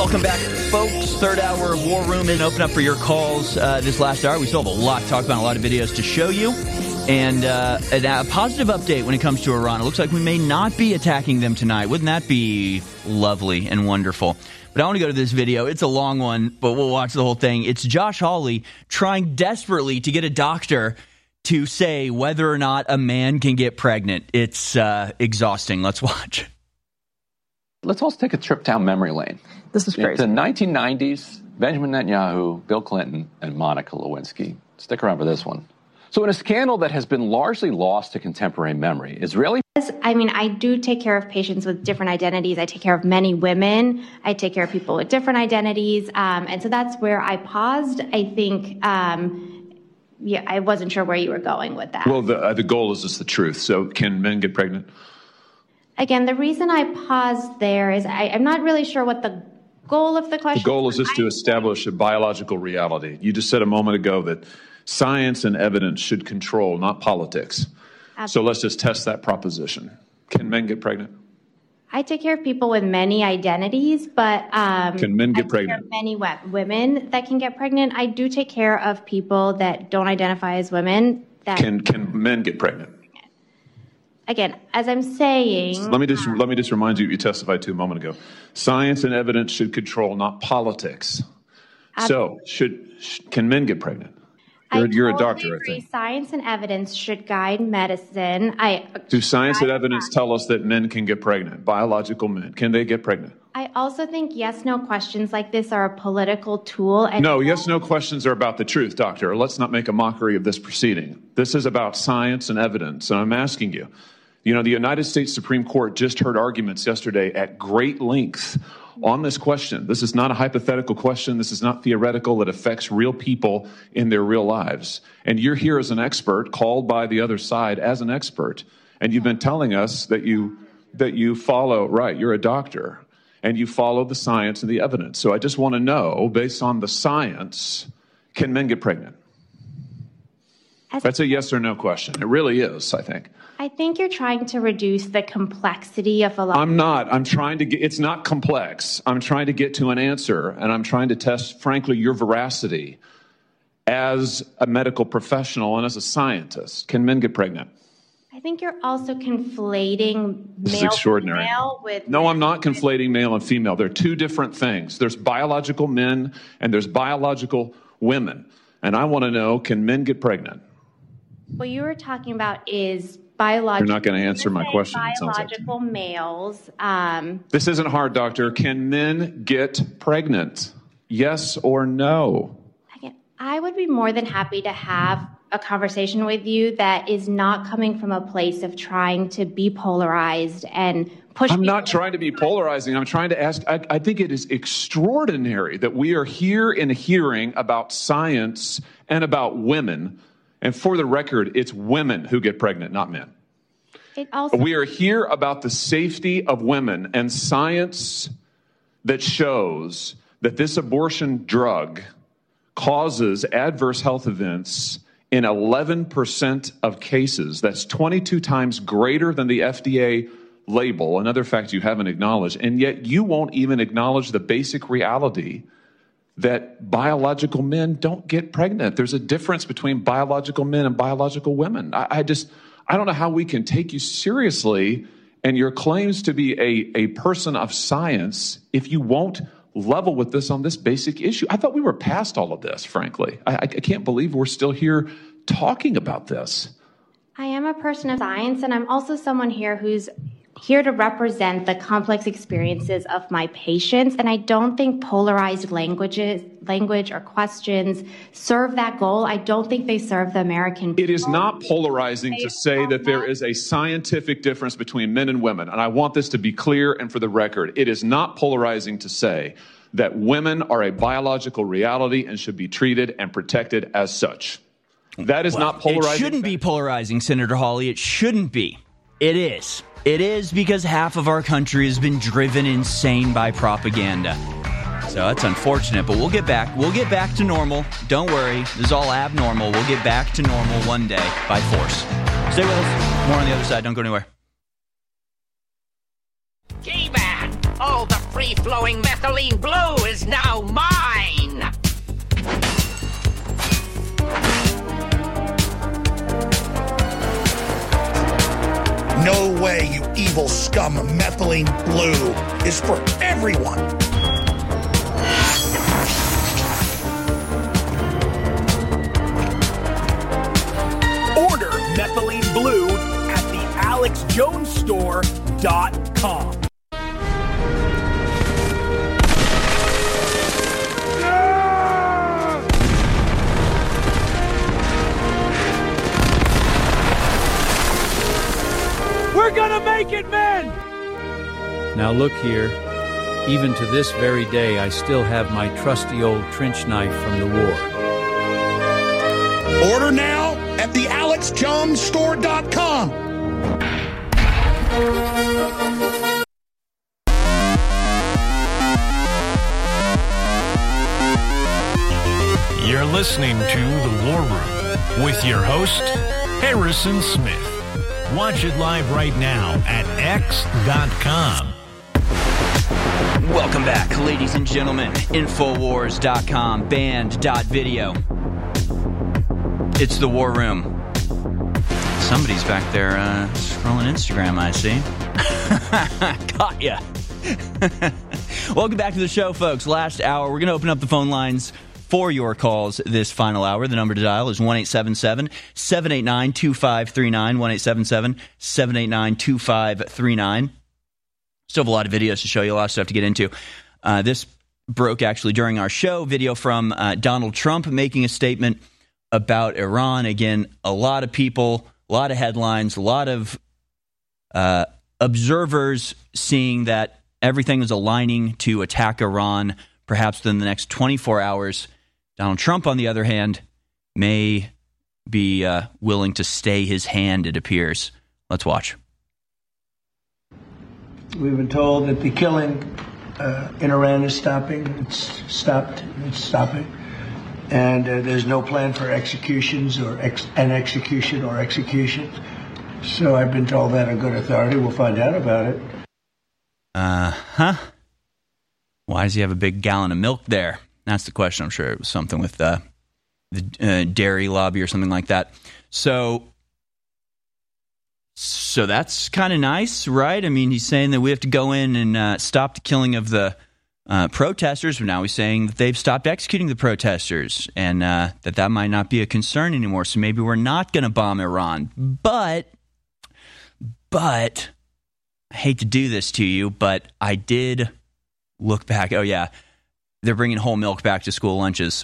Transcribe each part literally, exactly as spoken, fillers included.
Welcome back, folks. Third hour of War Room and open up for your calls uh, this last hour. We still have a lot to talk about, a lot of videos to show you. And uh, a positive update when it comes to Iran. It looks like we may not be attacking them tonight. Wouldn't that be lovely and wonderful? But I want to go to this video. It's a long one, but we'll watch the whole thing. It's Josh Hawley trying desperately to get a doctor to say whether or not a man can get pregnant. It's uh, exhausting. Let's watch. Let's also take a trip down memory lane. This is crazy. It's the nineteen nineties, Benjamin Netanyahu, Bill Clinton, and Monica Lewinsky. Stick around for this one. So in a scandal that has been largely lost to contemporary memory, Israeli... I mean, I do take care of patients with different identities. I take care of many women. I take care of people with different identities. Um, and so that's where I paused. I think, um, yeah, I wasn't sure where you were going with that. Well, the, uh, the goal is just the truth. So can men get pregnant? Again, the reason I paused there is I, I'm not really sure what the goal of the question is. The goal is just to establish a biological reality. You just said a moment ago that science and evidence should control, not politics. Absolutely. So let's just test that proposition. Can men get pregnant? I take care of people with many identities, but um, can men get I take pregnant? Care of many we- women that can get pregnant. I do take care of people that don't identify as women. That can can men get pregnant? Again, as I'm saying, let me just let me just remind you what you testified to a moment ago. Science and evidence should control, not politics. Absolutely. So, should can men get pregnant? You're, I you're a totally doctor, agree. I think. Science and evidence should guide medicine. I do science and evidence tell us that men can get pregnant? Biological men, can they get pregnant? I also think yes/no questions like this are a political tool. And no, yes/no questions are about the truth, doctor. Let's not make a mockery of this proceeding. This is about science and evidence, and I'm asking you. You know, the United States Supreme Court just heard arguments yesterday at great length on this question. This is not a hypothetical question. This is not theoretical. It affects real people in their real lives. And you're here as an expert, called by the other side as an expert. And you've been telling us that you that you follow, right, you're a doctor, and you follow the science and the evidence. So I just want to know, based on the science, can men get pregnant? That's a yes or no question. It really is, I think. I think you're trying to reduce the complexity of a lot. I'm not. I'm trying to get, it's not complex. I'm trying to get to an answer, and I'm trying to test, frankly, your veracity as a medical professional and as a scientist. Can men get pregnant? I think you're also conflating this male is extraordinary. female with... No, I'm not conflating male and female. They're two different things. There's biological men and there's biological women. And I want to know, can men get pregnant? What you were talking about is biological... You're not going to answer my question. Biological like males. Um, this isn't hard, doctor. Can men get pregnant? Yes or no? Again, I would be more than happy to have a conversation with you that is not coming from a place of trying to be polarized and push... I'm not trying to be polarizing. I'm trying to ask... I, I think it is extraordinary that we are here in a hearing about science and about women. And for the record, it's women who get pregnant, not men. It also- we are here about the safety of women and science that shows that this abortion drug causes adverse health events in eleven percent of cases. That's twenty-two times greater than the F D A label, another fact you haven't acknowledged. And yet you won't even acknowledge the basic reality that biological men don't get pregnant. There's a difference between biological men and biological women. I, I just, I don't know how we can take you seriously and your claims to be a, a person of science if you won't level with this on this basic issue. I thought we were past all of this, frankly. I, I can't believe we're still here talking about this. I am a person of science, and I'm also someone here who's here to represent the complex experiences of my patients, and I don't think polarized languages, language or questions serve that goal. I don't think they serve the American people. It is not polarizing to say that there is a scientific difference between men and women, and I want this to be clear and for the record. It is not polarizing to say that women are a biological reality and should be treated and protected as such. That is well, not polarizing. It shouldn't be polarizing, Senator Hawley. It shouldn't be. It is. It is because half of our country has been driven insane by propaganda. So that's unfortunate, but we'll get back. We'll get back to normal. Don't worry. This is all abnormal. We'll get back to normal one day by force. Stay with us. More on the other side. Don't go anywhere. G-Man! Oh, the free-flowing methylene blue is now mine! No way, you evil scum. Methylene blue is for everyone. Order methylene blue at the alex jones store dot com. We're gonna make it, men! Now look here. Even to this very day, I still have my trusty old trench knife from the war. Order now at the alex jones store dot com. You're listening to The War Room with your host, Harrison Smith. Watch it live right now at x dot com. Welcome back, ladies and gentlemen. Infowars dot com, band dot video. It's The War Room. Somebody's back there uh, scrolling Instagram, I see. Caught ya. Welcome back to the show, folks. Last hour, we're going to open up the phone lines for your calls this final hour. The number to dial is one eight seven seven, seven eight nine, two five three nine, one eight seven seven, seven eight nine, two five three nine. Still have a lot of videos to show you, a lot of stuff to get into. Uh, this broke actually during our show, video from uh, Donald Trump making a statement about Iran. Again, a lot of people, a lot of headlines, a lot of uh, observers seeing that everything is aligning to attack Iran perhaps within the next twenty-four hours. Donald Trump, on the other hand, may be uh, willing to stay his hand, it appears. Let's watch. We've been told that the killing uh, in Iran is stopping. It's stopped. It's stopping. And uh, there's no plan for executions or ex- an execution or executions. So I've been told that on good authority. We'll find out about it. Uh-huh. Why does he have a big gallon of milk there? That's the question. I'm sure it was something with uh, the uh, dairy lobby or something like that. So, so that's kind of nice, right? I mean, he's saying that we have to go in and uh, stop the killing of the uh, protesters, but now he's saying that they've stopped executing the protesters and uh, that that might not be a concern anymore. So maybe we're not going to bomb Iran. But, but, I hate to do this to you, but I did look back. Oh, yeah. They're bringing whole milk back to school lunches.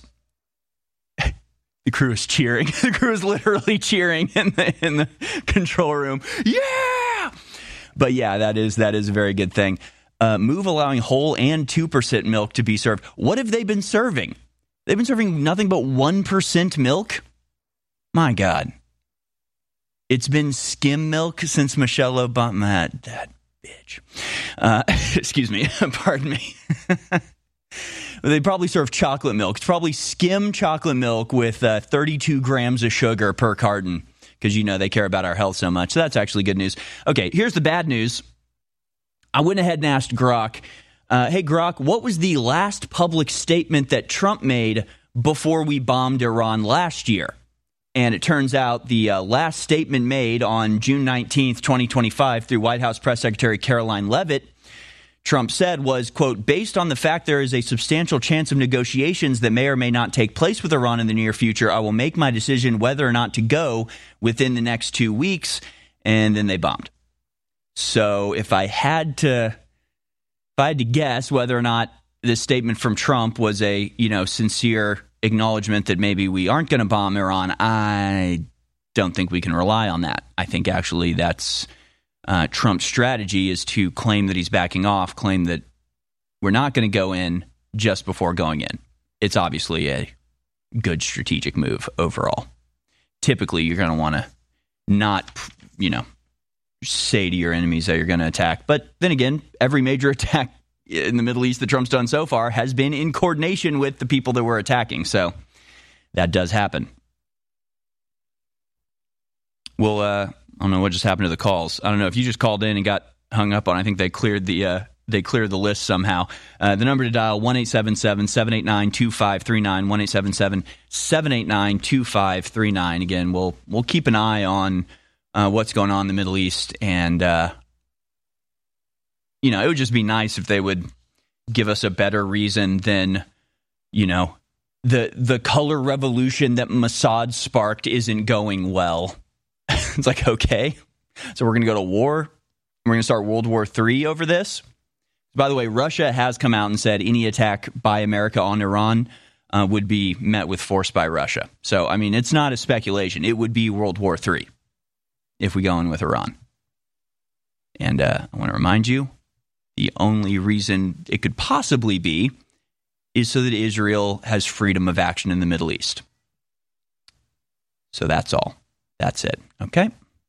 The crew is cheering. The crew is literally cheering in the in the control room. Yeah! But yeah, that is that is a very good thing. Uh, move allowing whole and two percent milk to be served. What have they been serving? They've been serving nothing but one percent milk? My God. It's been skim milk since Michelle Obama. That, that bitch. Uh, excuse me. Pardon me. They probably serve chocolate milk. It's probably skim chocolate milk with uh, thirty-two grams of sugar per carton because, you know, they care about our health so much. So that's actually good news. Okay, here's the bad news. I went ahead and asked Grok, uh, hey, Grok, what was the last public statement that Trump made before we bombed Iran last year? And it turns out the uh, last statement made on June nineteenth, twenty twenty-five through White House Press Secretary Caroline Leavitt, Trump said was, quote, based on the fact there is a substantial chance of negotiations that may or may not take place with Iran in the near future, I will make my decision whether or not to go within the next two weeks. And then they bombed. So if I had to, if I had to guess whether or not this statement from Trump was a, you know, sincere acknowledgement that maybe we aren't going to bomb Iran, I don't think we can rely on that. I think actually that's Uh, Trump's strategy is to claim that he's backing off, claim that we're not going to go in just before going in. It's obviously a good strategic move overall. Typically, you're going to want to not, you know, say to your enemies that you're going to attack. But then again, every major attack in the Middle East that Trump's done so far has been in coordination with the people that we're attacking. So that does happen. Well, uh, I don't know what just happened to the calls. I don't know if you just called in and got hung up on. I think they cleared the uh, they clear the list somehow. Uh, the number to dial, one eight seven seven, seven eight nine, two five three nine, one eight seven seven, seven eight nine, two five three nine. Again, we'll we'll keep an eye on uh, what's going on in the Middle East, and uh, you know, it would just be nice if they would give us a better reason than, you know, the the color revolution that Mossad sparked isn't going well. It's like, okay, so we're going to go to war. We're going to start World War Three over this. By the way, Russia has come out and said any attack by America on Iran uh, would be met with force by Russia. So, I mean, it's not a speculation. It would be World War Three if we go in with Iran. And uh, I want to remind you, the only reason it could possibly be is so that Israel has freedom of action in the Middle East. So that's all. That's it. Okay?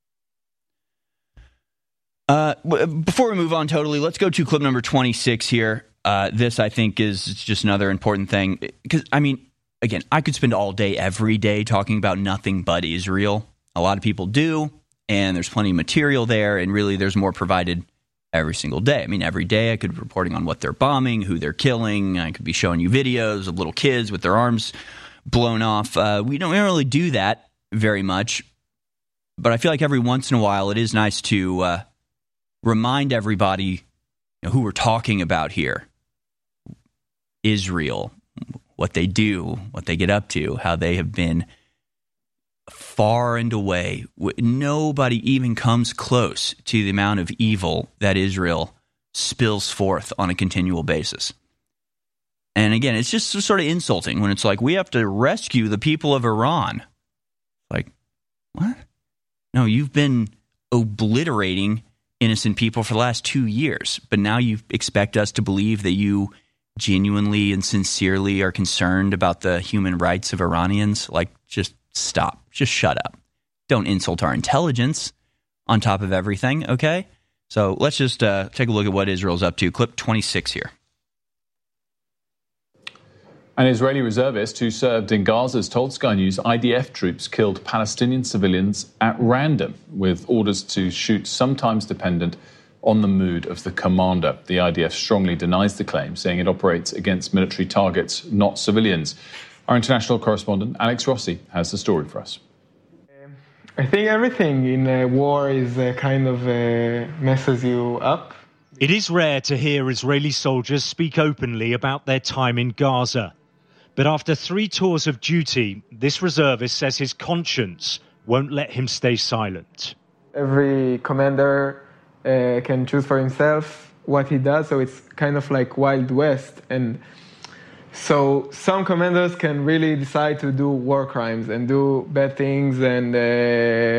Uh, before we move on totally, let's go to clip number twenty-six here. Uh, this, I think, is just another important thing. Because, I mean, again, I could spend all day, every day, talking about nothing but Israel. A lot of people do, and there's plenty of material there, and really there's more provided every single day. I mean, every day I could be reporting on what they're bombing, who they're killing. I could be showing you videos of little kids with their arms blown off. Uh, we, don't, we don't really do that very much, but I feel like every once in a while it is nice to uh, remind everybody, you know, who we're talking about here. Israel, what they do, what they get up to, how they have been far and away. Nobody even comes close to the amount of evil that Israel spills forth on a continual basis. And again, it's just sort of insulting when it's like, we have to rescue the people of Iran. Like, what? No, you've been obliterating innocent people for the last two years, but now you expect us to believe that you genuinely and sincerely are concerned about the human rights of Iranians? Like, just stop. Just shut up. Don't insult our intelligence on top of everything, okay? So let's just uh, take a look at what Israel's up to. Clip twenty-six here. An Israeli reservist who served in Gaza has told Sky News I D F troops killed Palestinian civilians at random, with orders to shoot sometimes dependent on the mood of the commander. The I D F strongly denies the claim, saying it operates against military targets, not civilians. Our international correspondent, Alex Rossi, has the story for us. I think everything in a war is uh, kind of uh, messes you up. It is rare to hear Israeli soldiers speak openly about their time in Gaza. But after three tours of duty, this reservist says his conscience won't let him stay silent. Every commander uh, can choose for himself what he does, so it's kind of like Wild West. And so some commanders can really decide to do war crimes and do bad things and uh,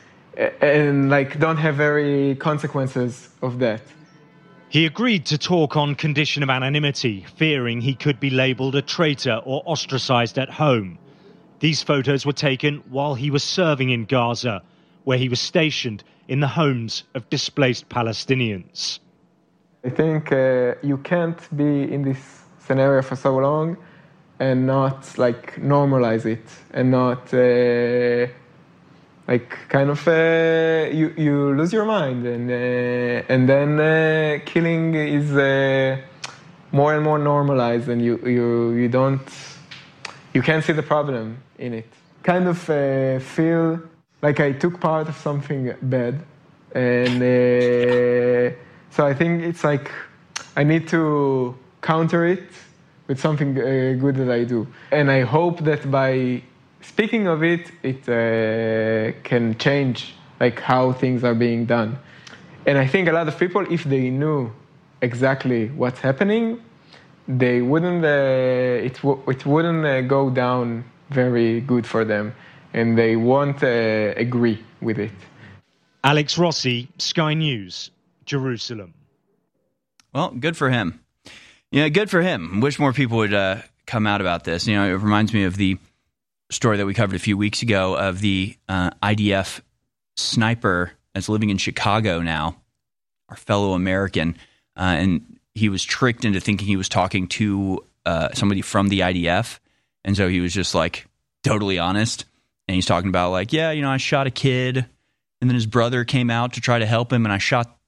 and like don't have very consequences of that. He agreed to talk on condition of anonymity, fearing he could be labelled a traitor or ostracised at home. These photos were taken while he was serving in Gaza, where he was stationed in the homes of displaced Palestinians. I think uh, you can't be in this scenario for so long and not like normalize it and not uh, like kind of uh, you you lose your mind and uh, and then uh, killing is uh, more and more normalized and you you you don't you can't see the problem in it. Kind of uh, feel like I took part of something bad, and uh, so I think it's like I need to counter it with something uh, good that I do. And I hope that by speaking of it, it uh, can change like how things are being done. And I think a lot of people, if they knew exactly what's happening, they wouldn't, uh, it, w- it wouldn't uh, go down very good for them. And they won't uh, agree with it. Alex Rossi, Sky News, Jerusalem. Well, good for him. Yeah, good for him. Wish more people would uh, come out about this. You know, it reminds me of the story that we covered a few weeks ago of the uh, I D F sniper that's living in Chicago now, our fellow American, uh, and he was tricked into thinking he was talking to uh, somebody from the I D F, and so he was just like totally honest, and he's talking about like, yeah, you know, I shot a kid, and then his brother came out to try to help him, and I shot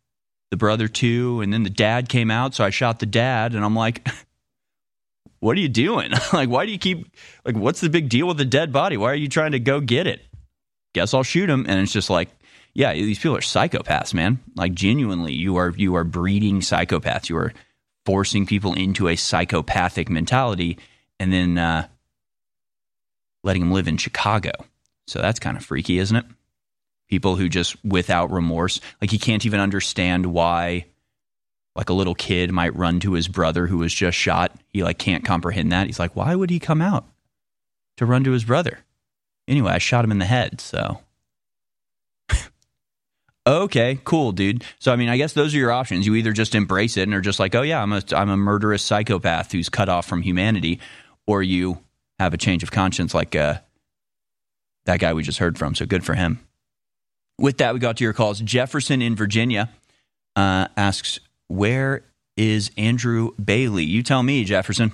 the brother too, and then the dad came out, so I shot the dad, and I'm like, what are you doing? Like, why do you keep, like, what's the big deal with the dead body? Why are you trying to go get it? Guess I'll shoot him. And it's just like, yeah, these people are psychopaths, man. Like, genuinely, you are you are breeding psychopaths. You are forcing people into a psychopathic mentality and then uh, letting them live in Chicago. So that's kind of freaky, isn't it? People who just, without remorse, like, he can't even understand why, like, a little kid might run to his brother who was just shot. He, like, can't comprehend that. He's like, why would he come out to run to his brother? Anyway, I shot him in the head, so. Okay, cool, dude. So, I mean, I guess those are your options. You either just embrace it and are just like, oh, yeah, I'm a, I'm a murderous psychopath who's cut off from humanity, or you have a change of conscience like uh, that guy we just heard from, so good for him. With that, we got to your calls. Jefferson in Virginia uh, asks, where is Andrew Bailey? You tell me, Jefferson.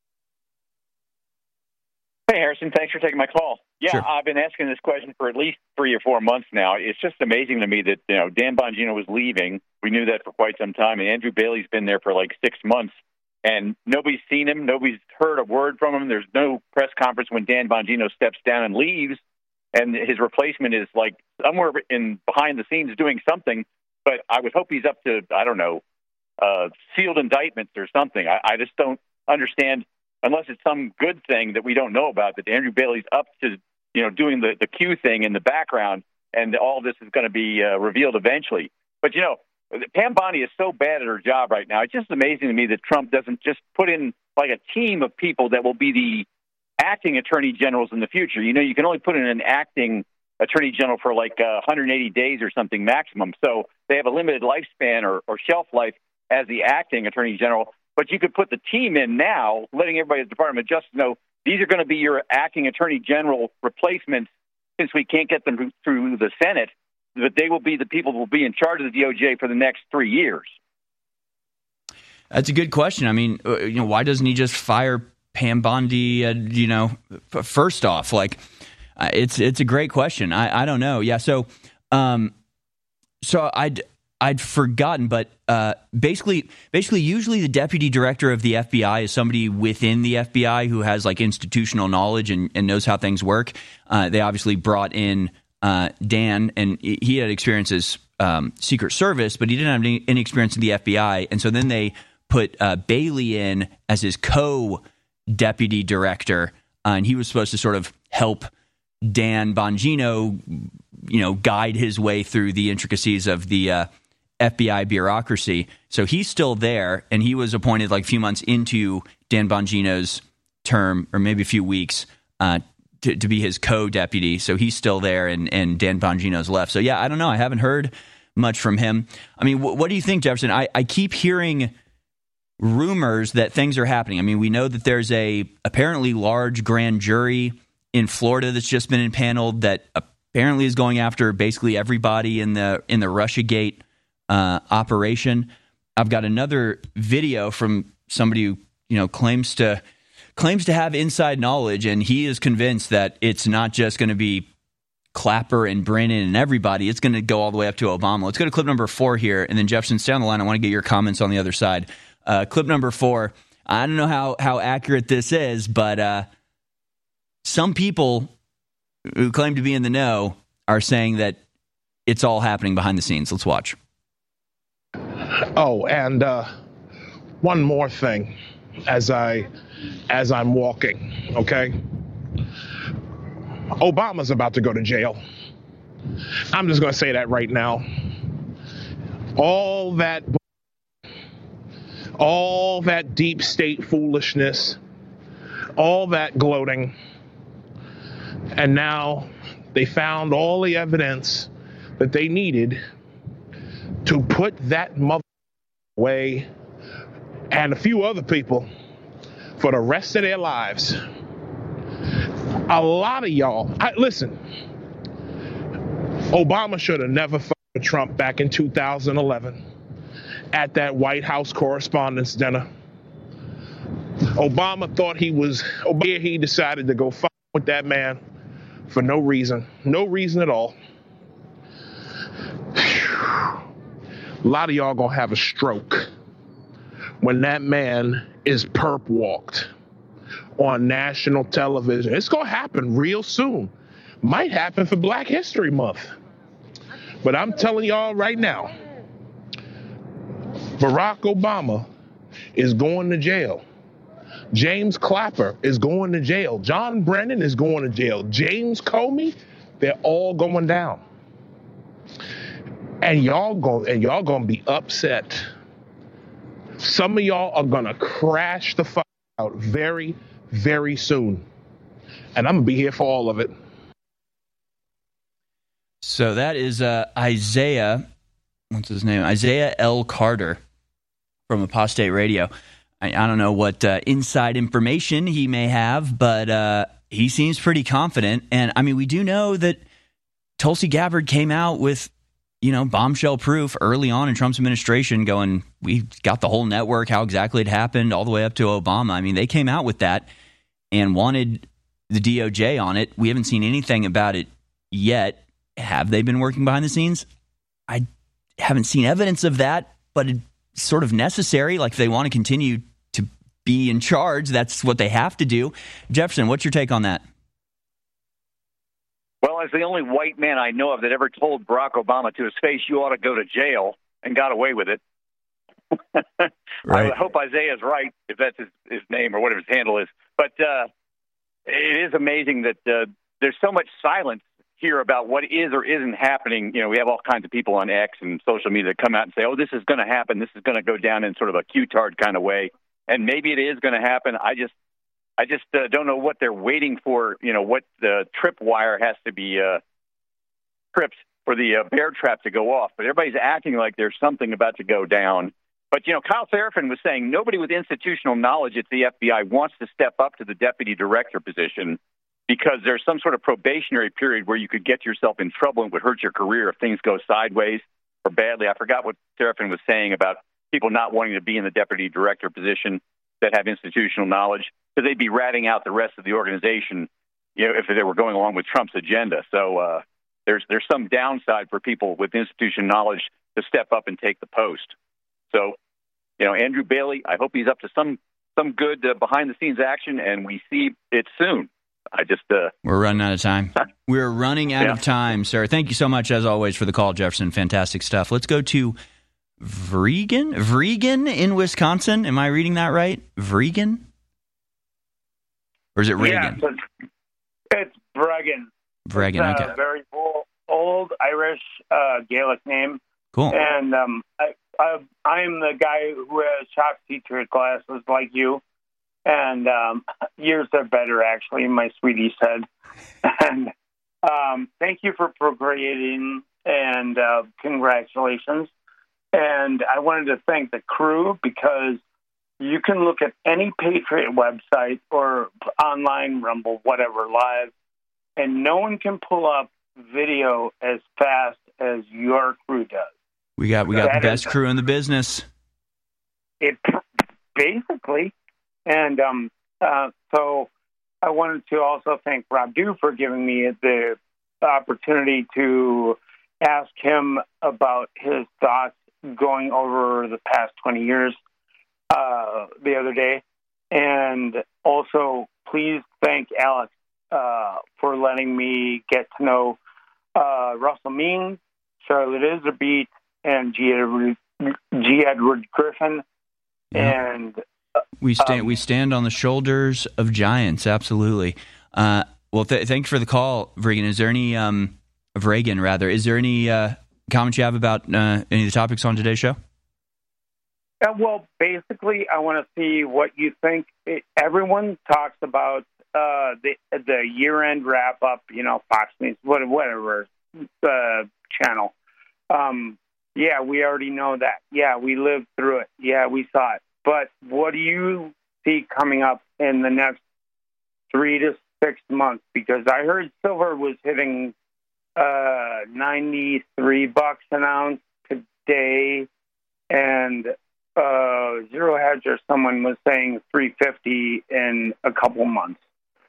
Hey, Harrison. Thanks for taking my call. Yeah, sure. I've been asking this question for at least three or four months now. It's just amazing to me that, you know, Dan Bongino was leaving. We knew that for quite some time. And Andrew Bailey's been there for like six months. And nobody's seen him. Nobody's heard a word from him. There's no press conference when Dan Bongino steps down and leaves. And his replacement is like somewhere in behind the scenes doing something. But I would hope he's up to, I don't know, uh, sealed indictments or something. I, I just don't understand, unless it's some good thing that we don't know about, that Andrew Bailey's up to, you know, doing the, the Q thing in the background, and all this is going to be uh, revealed eventually. But, you know, Pam Bondi is so bad at her job right now. It's just amazing to me that Trump doesn't just put in like a team of people that will be the acting attorney generals in the future. You know, you can only put in an acting attorney general for like uh, one hundred eighty days or something maximum. So they have a limited lifespan or, or shelf life as the acting attorney general. But you could put the team in now, letting everybody at the Department of Justice know these are going to be your acting attorney general replacements, since we can't get them through the Senate, but they will be the people who will be in charge of the D O J for the next three years. That's a good question. I mean, you know, why doesn't he just fire Pam Bondi? Uh, you know, first off, like, uh, it's it's a great question. I, I don't know. Yeah. So, um, so I'd I'd forgotten, but uh, basically, basically, usually the deputy director of the F B I is somebody within the F B I who has like institutional knowledge and, and knows how things work. Uh, they obviously brought in uh, Dan, and he had experience as um, Secret Service, but he didn't have any, any experience in the F B I. And so then they put uh, Bailey in as his co-deputy director, uh, and he was supposed to sort of help Dan Bongino, you know, guide his way through the intricacies of the uh, F B I bureaucracy. So he's still there, and he was appointed like a few months into Dan Bongino's term, or maybe a few weeks, uh, to, to be his co-deputy. So he's still there, and, and Dan Bongino's left. So, yeah, I don't know. I haven't heard much from him. I mean, wh- what do you think, Jefferson? I, I keep hearing rumors that things are happening. I mean, we know that there's a apparently large grand jury in Florida that's just been impaneled that apparently is going after basically everybody in the in the Russiagate uh, operation. I've got another video from somebody who, you know, claims to claims to have inside knowledge, and he is convinced that it's not just going to be Clapper and Brennan and everybody. It's going to go all the way up to Obama. Let's go to clip number four here, and then Jefferson, stay on the line. I want to get your comments on the other side. Uh, clip number four. I don't know how how accurate this is, but uh, some people who claim to be in the know are saying that it's all happening behind the scenes. Let's watch. Oh, and uh, one more thing as I as I'm walking, okay? Obama's about to go to jail. I'm just going to say that right now. All that all that deep state foolishness, all that gloating, and now they found all the evidence that they needed to put that mother away and a few other people for the rest of their lives. A lot of y'all, I, listen, Obama should have never fought with Trump back in two thousand eleven at that White House Correspondents' Dinner. Obama thought he was, Obama, he decided to go fight with that man for no reason, no reason at all. a lot of y'all going to have a stroke when that man is perp walked on national television. It's going to happen real soon. Might happen for Black History Month. But I'm telling y'all right now, Barack Obama is going to jail. James Clapper is going to jail. John Brennan is going to jail. James Comey, they're all going down. And y'all go and y'all going to be upset. Some of y'all are going to crash the fuck out very, very soon. And I'm going to be here for all of it. So that is uh, Isaiah, what's his name? Isaiah L. Carter from Apostate Radio. I, I don't know what uh, inside information he may have, but uh, he seems pretty confident. And, I mean, we do know that Tulsi Gabbard came out with, you know, bombshell proof early on in Trump's administration going, we got the whole network, how exactly it happened, all the way up to Obama. I mean, they came out with that and wanted the D O J on it. We haven't seen anything about it yet. Have they been working behind the scenes? I haven't seen evidence of that, but it's sort of necessary. Like, if they want to continue to be in charge, that's what they have to do. Jefferson, what's your take on that? Well, as the only white man I know of that ever told Barack Obama to his face, you ought to go to jail, and got away with it. Right. I hope Isaiah's right, if that's his, his name or whatever his handle is. But uh, it is amazing that uh, there's so much silence here about what is or isn't happening. You know, we have all kinds of people on X and social media that come out and say, oh, this is going to happen. This is going to go down in sort of a Q-tard kind of way. And maybe it is going to happen. I just I just uh, don't know what they're waiting for, you know, what the tripwire has to be uh, tripped for the uh, bear trap to go off. But everybody's acting like there's something about to go down. But, you know, Kyle Seraphin was saying nobody with institutional knowledge at the F B I wants to step up to the deputy director position because there's some sort of probationary period where you could get yourself in trouble and would hurt your career if things go sideways or badly. I forgot what Seraphin was saying about people not wanting to be in the deputy director position that have institutional knowledge, because they'd be ratting out the rest of the organization, you know, if they were going along with Trump's agenda. So uh, there's there's some downside for people with institutional knowledge to step up and take the post. So, you know, Andrew Bailey, I hope he's up to some some good uh, behind-the-scenes action, and we see it soon. I just uh, we're running out of time. We're running out yeah. of time, sir. Thank you so much, as always, for the call, Jefferson. Fantastic stuff. Let's go to Vregan, Vregan in Wisconsin. Am I reading that right? Vregan, or is it Reagan? Yeah, it's, it's Vregan. Vregan. It's okay. A very old, old Irish uh, Gaelic name. Cool. And um, I, I, I'm the guy who has shock teacher classes like you. And um, yours are better, actually, my sweetie said. And um, thank you for procreating, and uh, congratulations. And I wanted to thank the crew, because you can look at any Patriot website or online, Rumble, whatever, live, and no one can pull up video as fast as your crew does. We got we got That the best is- crew in the business. It basically. And um, uh, so I wanted to also thank Rob Dew for giving me the opportunity to ask him about his thoughts going over the past twenty years uh, the other day. And also, please thank Alex uh, for letting me get to know uh, Russell Means, Charlotte Iserbeat, and G. Edward, G. Edward Griffin. Yeah. And We stand Um, we stand on the shoulders of giants. Absolutely. Uh, well, th- thanks for the call, Vregan. Is there any um, Vregan rather? Is there any uh, comments you have about uh, any of the topics on today's show? Uh, well, basically, I want to see what you think. It, everyone talks about uh, the the year end wrap up. You know, Fox News, whatever uh, channel. Um, yeah, we already know that. Yeah, we lived through it. Yeah, we saw it. But what do you see coming up in the next three to six months? Because I heard silver was hitting uh, ninety-three bucks an ounce today, and uh, Zero Hedge or someone was saying three fifty in a couple months,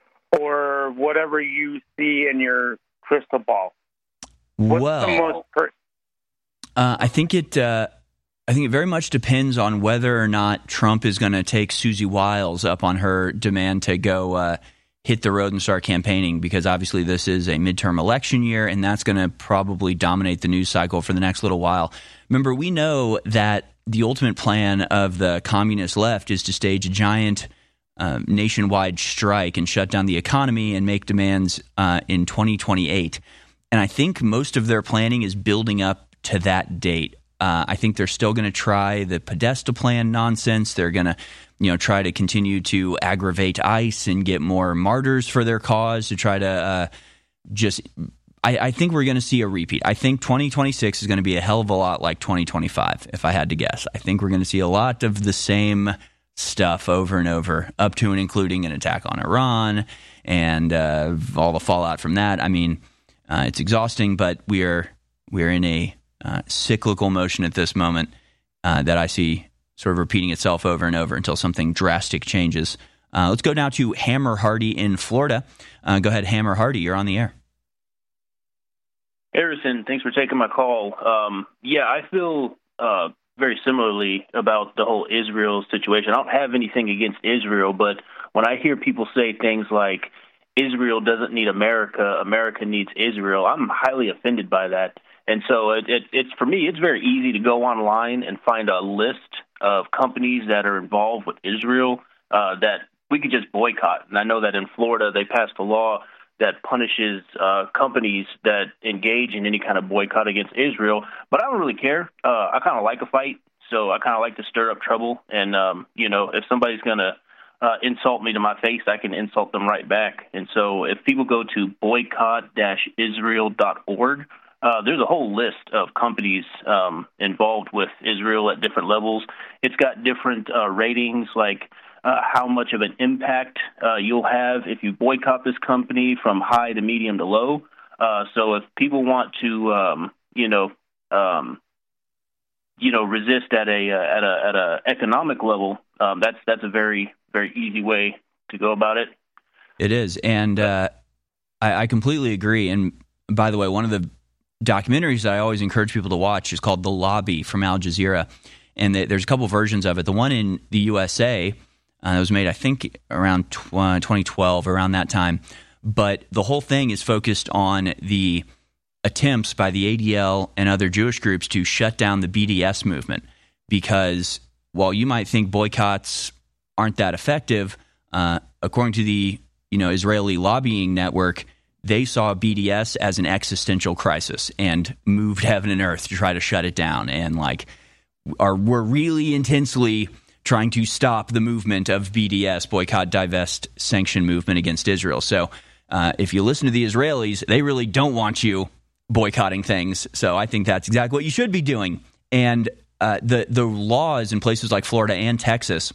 or whatever you see in your crystal ball. What's well, the most per- uh, I think it. Uh, I think it very much depends on whether or not Trump is going to take Susie Wiles up on her demand to go uh, hit the road and start campaigning, because obviously this is a midterm election year, and that's going to probably dominate the news cycle for the next little while. Remember, we know that the ultimate plan of the communist left is to stage a giant uh, nationwide strike and shut down the economy and make demands uh, in twenty twenty-eight. And I think most of their planning is building up to that date. Uh, I think they're still going to try the Podesta plan nonsense. They're going to, you know, try to continue to aggravate ICE and get more martyrs for their cause to try to uh, just I, I think we're going to see a repeat. I think twenty twenty-six is going to be a hell of a lot like twenty twenty-five, if I had to guess. I think we're going to see a lot of the same stuff over and over, up to and including an attack on Iran and uh, all the fallout from that. I mean, uh, it's exhausting, but we are we're in a uh, cyclical motion at this moment uh, that I see sort of repeating itself over and over until something drastic changes. Uh, let's go now to Hammer Hardy in Florida. Uh, go ahead, Hammer Hardy. You're on the air. Harrison, thanks for taking my call. Um, yeah, I feel uh, very similarly about the whole Israel situation. I don't have anything against Israel, but when I hear people say things like Israel doesn't need America, America needs Israel, I'm highly offended by that. And so it, it, it's for me, it's very easy to go online and find a list of companies that are involved with Israel uh, that we could just boycott. And I know that in Florida they passed a law that punishes uh, companies that engage in any kind of boycott against Israel. But I don't really care. Uh, I kind of like a fight, so I kind of like to stir up trouble. And, um, you know, if somebody's going to uh, insult me to my face, I can insult them right back. And so if people go to boycott dash israel dot org, uh, there's a whole list of companies um, involved with Israel at different levels. It's got different uh, ratings, like Uh, how much of an impact uh, you'll have if you boycott this company, from high to medium to low. Uh, so if people want to, um, you know, um, you know, resist at a uh, at a at a economic level, um, that's that's a very very easy way to go about it. It is, and uh, I, I completely agree. And by the way, one of the documentaries that I always encourage people to watch is called The Lobby from Al Jazeera, and the, there's a couple versions of it. The one in the U S A. Uh, it was made, I think, around twenty twelve, around that time. But the whole thing is focused on the attempts by the A D L and other Jewish groups to shut down the B D S movement. Because while you might think boycotts aren't that effective, uh, according to the you know Israeli lobbying network, they saw B D S as an existential crisis and moved heaven and earth to try to shut it down. And like, are were really intensely trying to stop the movement of B D S, boycott, divest, sanction movement against Israel. So uh, if you listen to the Israelis, they really don't want you boycotting things. So I think that's exactly what you should be doing. And uh, the, the laws in places like Florida and Texas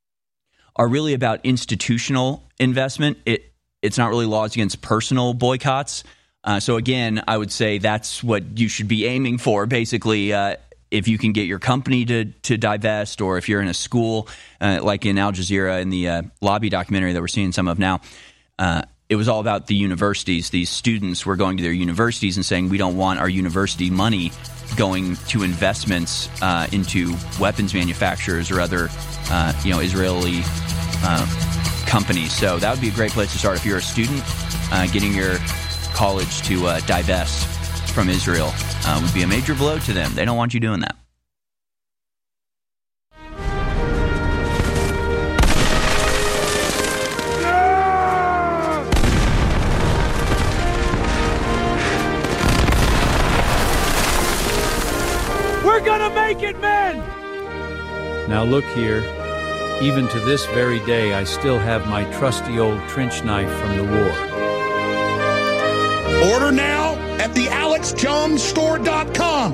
are really about institutional investment. It It's not really laws against personal boycotts. Uh, so again, I would say that's what you should be aiming for, basically. Uh, If you can get your company to to divest, or if you're in a school, uh, like in Al Jazeera in the uh, lobby documentary that we're seeing some of now, uh, it was all about the universities. These students were going to their universities and saying, we don't want our university money going to investments uh, into weapons manufacturers or other, uh, you know, Israeli uh, companies. So that would be a great place to start if you're a student, uh, getting your college to uh, divest from Israel uh, would be a major blow to them. They don't want you doing that. We're gonna make it, men! Now look here. Even to this very day, I still have my trusty old trench knife from the war. Order now at the alex jones store dot com.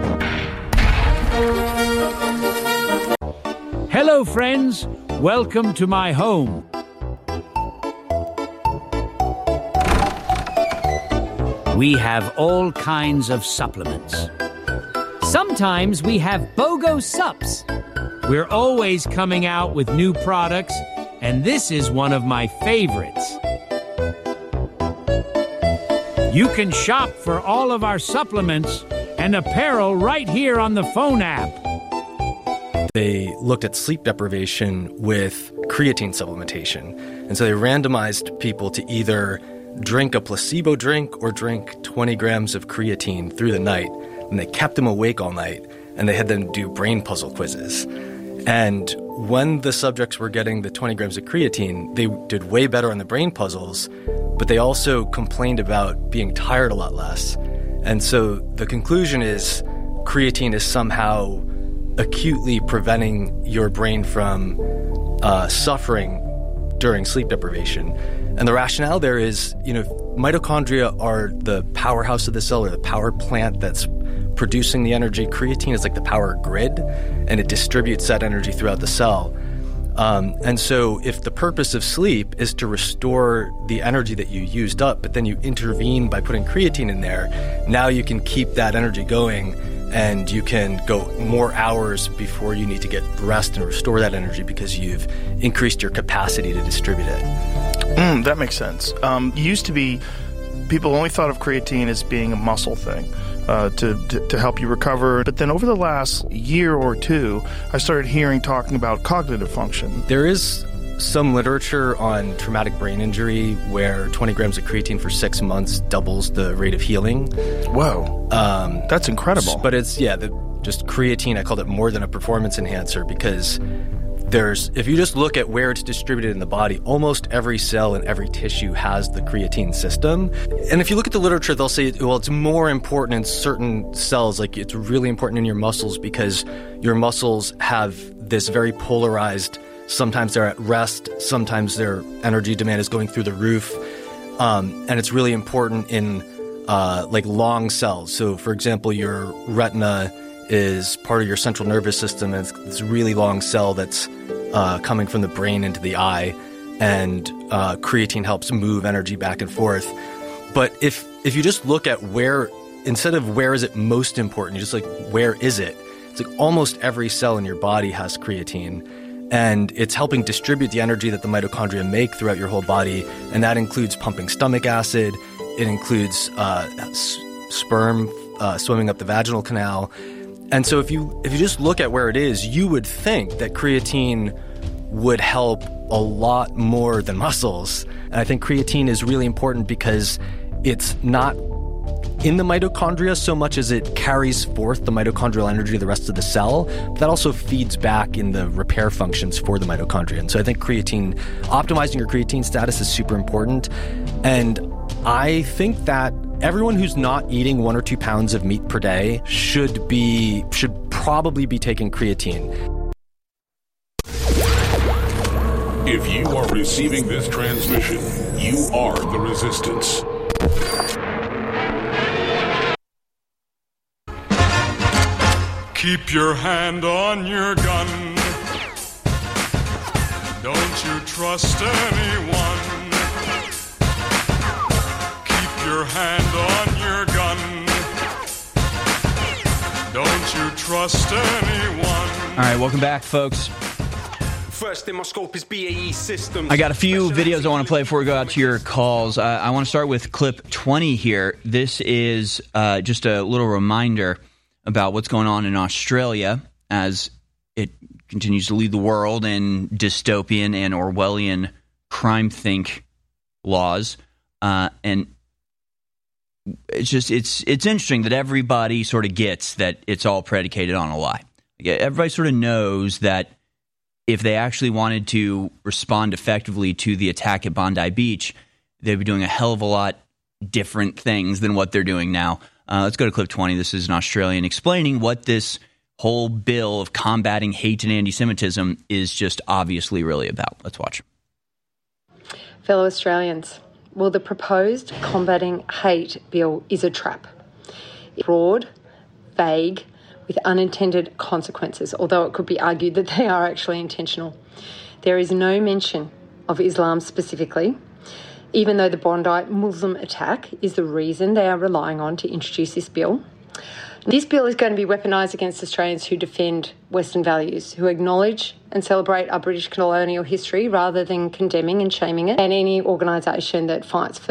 Hello, friends. Welcome to my home. We have all kinds of supplements. Sometimes we have BOGO Sups. We're always coming out with new products, and this is one of my favorites. You can shop for all of our supplements and apparel right here on the phone app. they looked at sleep deprivation with creatine supplementation. And so they randomized people to either drink a placebo drink or drink twenty grams of creatine through the night. And they kept them awake all night, and they had them do brain puzzle quizzes. And when the subjects were getting the twenty grams of creatine, they did way better on the brain puzzles, but they also complained about being tired a lot less. And so the conclusion is creatine is somehow acutely preventing your brain from uh, suffering during sleep deprivation. And the rationale there is, you know, mitochondria are the powerhouse of the cell, or the power plant that's producing the energy. Creatine is like the power grid, and it distributes that energy throughout the cell. Um, and so if the purpose of sleep is to restore the energy that you used up, but then you intervene by putting creatine in there, now you can keep that energy going, and you can go more hours before you need to get rest and restore that energy because you've increased your capacity to distribute it. Mm, that makes sense. Um, it used to be people only thought of creatine as being a muscle thing. Uh, to, to to help you recover. But then over the last year or two, I started hearing talking about cognitive function. There is some literature on traumatic brain injury where twenty grams of creatine for six months doubles the rate of healing. Whoa. Um, That's incredible. But it's, yeah, the, just creatine, I called it more than a performance enhancer because there's, if you just look at where it's distributed in the body, almost every cell and every tissue has the creatine system. And if you look at the literature, they'll say, well, it's more important in certain cells, like it's really important in your muscles because your muscles have this very polarized, sometimes they're at rest, sometimes their energy demand is going through the roof. Um, and it's really important in uh, like long cells. So for example, your retina is part of your central nervous system, and it's this really long cell that's uh, coming from the brain into the eye, and uh, creatine helps move energy back and forth. But if if you just look at where, instead of where is it most important, you just like, where is it? It's like almost every cell in your body has creatine, and it's helping distribute the energy that the mitochondria make throughout your whole body, and that includes pumping stomach acid, it includes uh, s- sperm uh, swimming up the vaginal canal. And so if you if you just look at where it is, you would think that creatine would help a lot more than muscles. And I think creatine is really important because it's not in the mitochondria so much as it carries forth the mitochondrial energy to the rest of the cell. But that also feeds back in the repair functions for the mitochondria. And so I think creatine, optimizing your creatine status is super important. And I think that everyone who's not eating one or two pounds of meat per day should be should probably be taking creatine. If you are receiving this transmission, you are the resistance. Keep your hand on your gun. Don't you trust anyone. Your hand on your gun. Don't you trust anyone. All right, welcome back, folks. First in my scope is B A E Systems. I got a few videos I want to play before we go out to your calls. Uh, I want to start with clip twenty here. This is uh, just a little reminder about what's going on in Australia as it continues to lead the world in dystopian and Orwellian crime think laws. Uh, and It's just it's it's interesting that everybody sort of gets that it's all predicated on a lie. Everybody sort of knows that if they actually wanted to respond effectively to the attack at Bondi Beach, they'd be doing a hell of a lot different things than what they're doing now. Uh, let's go to clip twenty. This is an Australian explaining what this whole bill of combating hate and anti-Semitism is just obviously really about. Let's watch. Fellow Australians, well, the proposed combating hate bill is a trap. It's broad, vague, with unintended consequences, although it could be argued that they are actually intentional. There is no mention of Islam specifically, even though the Bondi Muslim attack is the reason they are relying on to introduce this bill. This bill is going to be weaponised against Australians who defend Western values, who acknowledge and celebrate our British colonial history rather than condemning and shaming it, and any organisation that fights for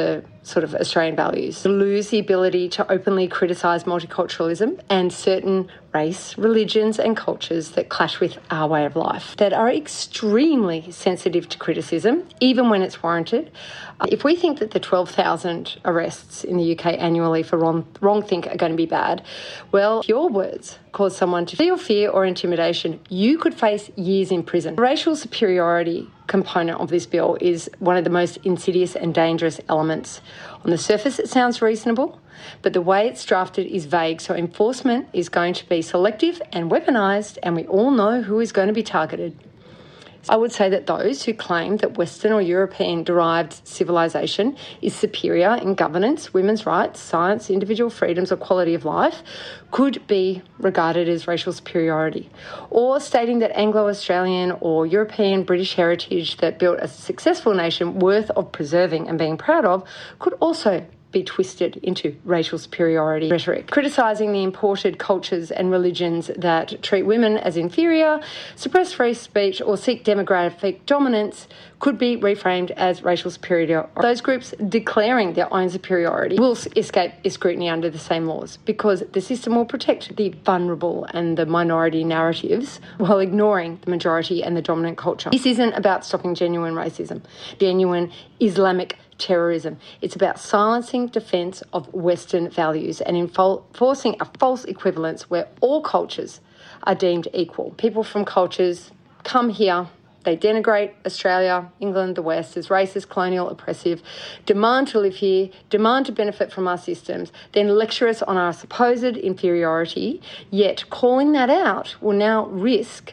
sort of Australian values. We lose the ability to openly criticise multiculturalism and certain race, religions and cultures that clash with our way of life, that are extremely sensitive to criticism, even when it's warranted. Uh, if we think that the twelve thousand arrests in the U K annually for wrong, wrong think are going to be bad, well, if your words cause someone to feel fear or intimidation, you could face years in prison. The racial superiority component of this bill is one of the most insidious and dangerous elements. On the surface, it sounds reasonable, but the way it's drafted is vague, so enforcement is going to be selective and weaponised, and we all know who is going to be targeted. I would say that those who claim that Western or European-derived civilization is superior in governance, women's rights, science, individual freedoms or quality of life could be regarded as racial superiority. Or stating that Anglo-Australian or European British heritage that built a successful nation worth of preserving and being proud of could also be twisted into racial superiority rhetoric. Criticising the imported cultures and religions that treat women as inferior, suppress free speech or seek demographic dominance could be reframed as racial superiority. Those groups declaring their own superiority will escape scrutiny under the same laws because the system will protect the vulnerable and the minority narratives while ignoring the majority and the dominant culture. This isn't about stopping genuine racism, genuine Islamic terrorism. It's about silencing defence of Western values and enforcing a false equivalence where all cultures are deemed equal. People from cultures come here, they denigrate Australia, England, the West as racist, colonial, oppressive, demand to live here, demand to benefit from our systems, then lecture us on our supposed inferiority, yet calling that out will now risk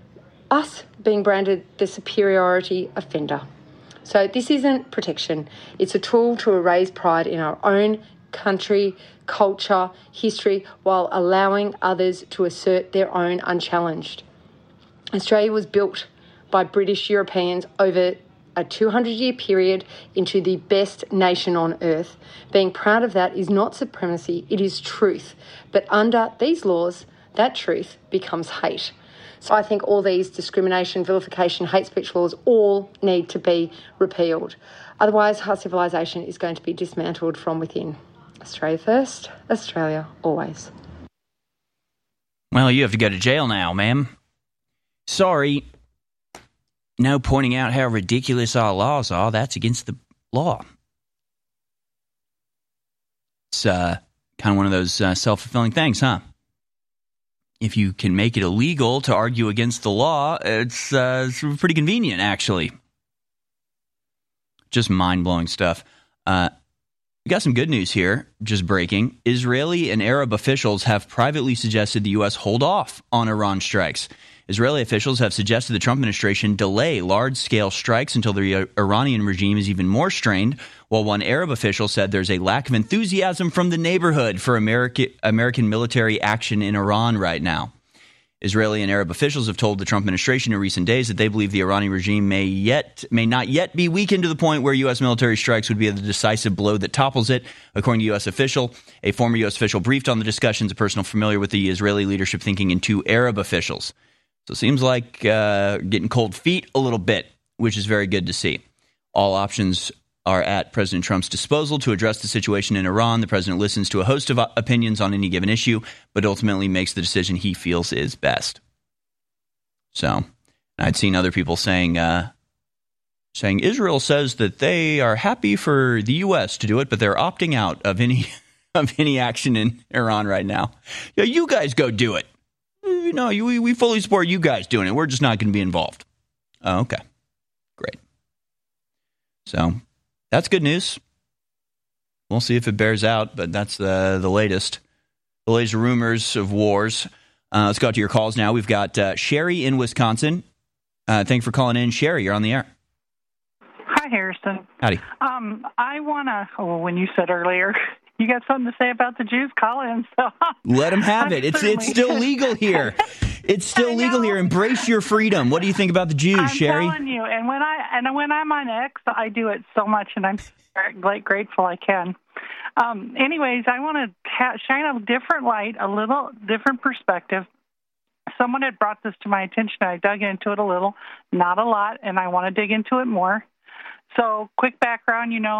us being branded the superiority offender. So this isn't protection. It's a tool to erase pride in our own country, culture, history, while allowing others to assert their own unchallenged. Australia was built by British Europeans over a two hundred year period into the best nation on earth. Being proud of that is not supremacy, it is truth. But under these laws, that truth becomes hate. So I think all these discrimination, vilification, hate speech laws all need to be repealed. Otherwise, our civilisation is going to be dismantled from within. Australia first, Australia always. Well, you have to go to jail now, ma'am. Sorry. No pointing out how ridiculous our laws are. That's against the law. It's uh, kind of one of those uh, self-fulfilling things, huh? If you can make it illegal to argue against the law, it's, uh, it's pretty convenient, actually. Just mind-blowing stuff. Uh, we got some good news here, just breaking. Israeli and Arab officials have privately suggested the U S hold off on Iran strikes. Israeli officials have suggested the Trump administration delay large-scale strikes until the Iranian regime is even more strained, while one Arab official said there's a lack of enthusiasm from the neighborhood for American, American military action in Iran right now. Israeli and Arab officials have told the Trump administration in recent days that they believe the Iranian regime may yet may not yet be weakened to the point where U S military strikes would be the decisive blow that topples it. According to U S official, a former U S official briefed on the discussions, a person familiar with the Israeli leadership thinking, and two Arab officials. So it seems like uh, getting cold feet a little bit, which is very good to see. All options are at President Trump's disposal to address the situation in Iran. The president listens to a host of opinions on any given issue, but ultimately makes the decision he feels is best. So I'd seen other people saying, uh, saying Israel says that they are happy for the U S to do it, but they're opting out of any of any action in Iran right now. Yeah, you guys go do it. No, we, we fully support you guys doing it. We're just not going to be involved. Oh, okay. Great. So that's good news. We'll see if it bears out, but that's the, the latest. The latest rumors of wars. Uh, let's go to your calls now. We've got uh, Sherry in Wisconsin. Uh, thanks for calling in. Sherry, you're on the air. Hi, Harrison. Howdy. Um, I want to, oh, when you said earlier, you got something to say about the Jews? Call in. So let them have it. It's it's still legal here. It's still legal here. Embrace your freedom. What do you think about the Jews, I'm Sherry? I'm telling you. And when I and when I'm on X, I do it so much, and I'm like grateful I can. Um, anyways, I want to ha- shine a different light, a little different perspective. Someone had brought this to my attention. I dug into it a little, not a lot, and I want to dig into it more. So, quick background, you know.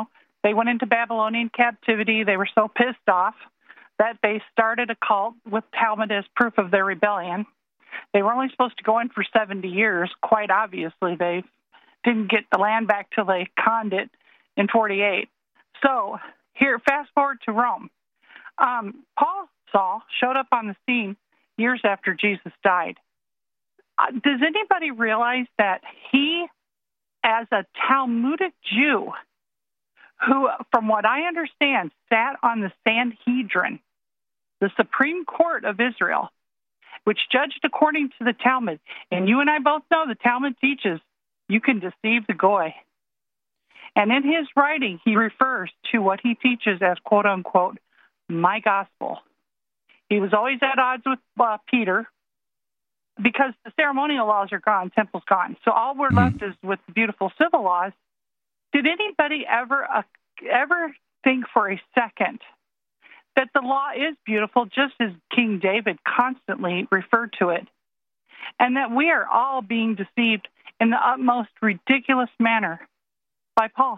They went into Babylonian captivity. They were so pissed off that they started a cult with Talmud as proof of their rebellion. They were only supposed to go in for seventy years. Quite obviously, they didn't get the land back till they conned it in forty-eight. So here, fast forward to Rome. Um, Paul Saul showed up on the scene years after Jesus died. Uh, does anybody realize that he, as a Talmudic Jew, who, from what I understand, sat on the Sanhedrin, the Supreme Court of Israel, which judged according to the Talmud, and you and I both know the Talmud teaches you can deceive the goy. And in his writing, he refers to what he teaches as, quote unquote, my gospel. He was always at odds with uh, Peter because the ceremonial laws are gone, temple's gone. So all we're left is with the beautiful civil laws. Did anybody ever uh, ever think for a second that the law is beautiful, just as King David constantly referred to it, and that we are all being deceived in the utmost ridiculous manner by Paul?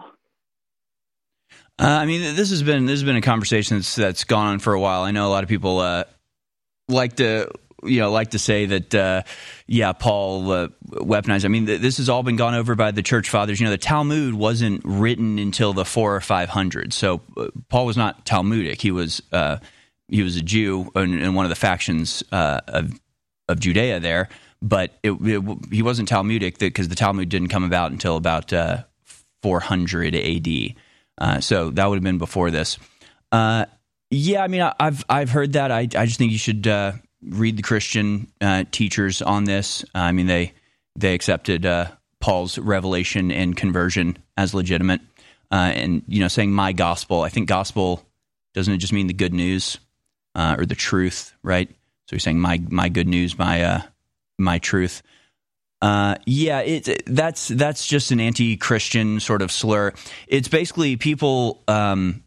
Uh, I mean, this has been this has been a conversation that's, that's gone on for a while. I know a lot of people uh, like to you know like to say that uh, yeah, Paul uh, weaponized. I mean, th- this has all been gone over by the church fathers. You know, the Talmud wasn't written until the four or five hundred. So uh, Paul was not Talmudic. He was uh, he was a Jew in, in one of the factions uh, of of Judea there, but it, it, he wasn't Talmudic because the Talmud didn't come about until about uh, four hundred A D. Uh, so that would have been before this. Uh, yeah, I mean, I, I've I've heard that. I I just think you should uh, read the Christian uh, teachers on this. Uh, I mean, they they accepted uh, Paul's revelation and conversion as legitimate, uh, and you know, saying my gospel. I think gospel doesn't it just mean the good news uh, or the truth, right? So he's saying my my good news, my uh, my truth. Uh, yeah, it, that's that's just an anti-Christian sort of slur. It's basically people um,